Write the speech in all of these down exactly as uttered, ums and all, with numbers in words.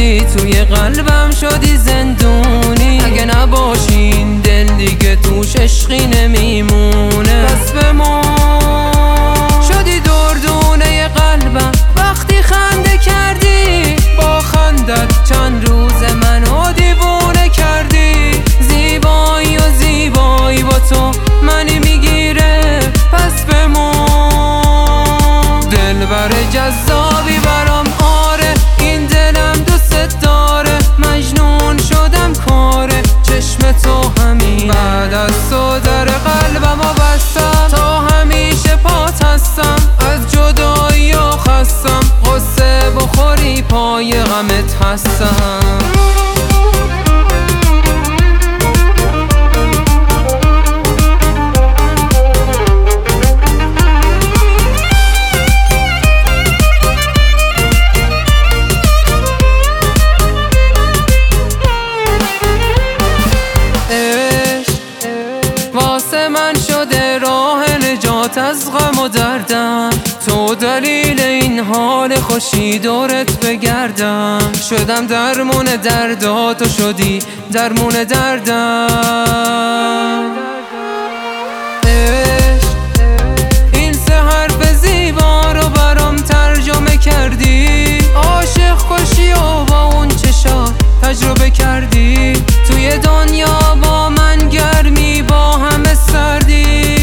کردی، توی قلبم شدی زندونی. اگه نباشی این دل دیگه توش عشقی نمیمونه. پس بمون شدی دردونه قلبم وقتی خنده کردی، با خندت چند روز منو دیوونه کردی. زیبایی و زیبایی با تو منی میگیره. پس بمون دلبر جذابی برام، آره این دلم دوست داره. مجنون شدم کاره چشم تو همین. بعد از تو در قلبمو بستم، تا همیشه پات هستم. از جدایی و خستم، قصه بخوری پای غمت هستم. واسه من شده راه نجات از غم و دردم. تو دلیل این حال خوشی دورت بگردم. شدم درمون دردات و شدی درمون دردم. این سه حرف زیبا رو برام ترجمه کردی. عاشق کشی و با اون چشات تجربه کردی. توی دنیا با من گرمی با همه سردی.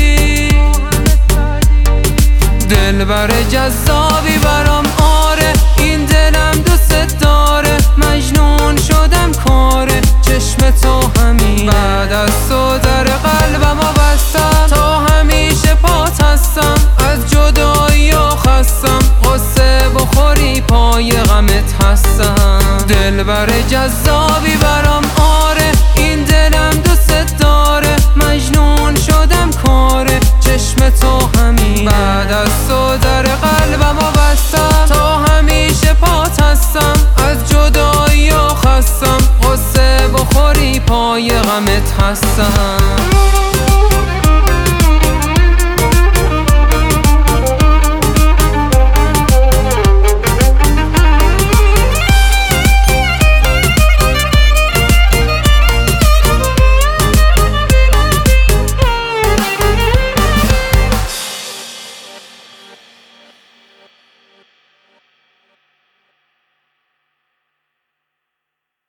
دلبر جذابی برام، آره این دلم دوست داره. مجنون شدم کاره چشم تو همین. بعد از تو در قلبمو بستم، تا همیشه پات هستم. از جدایی و خستم، قصه بخوری پای غمت هستم. دلبر جذابی برام، آره این دلم دوست داره. مجنون شدم کاره چشم تو همین. بعد از تو در قلبمو بستم، تا همیشه پات هستم. از جدایی و خستم، قصه بخوری پای غمت هستم.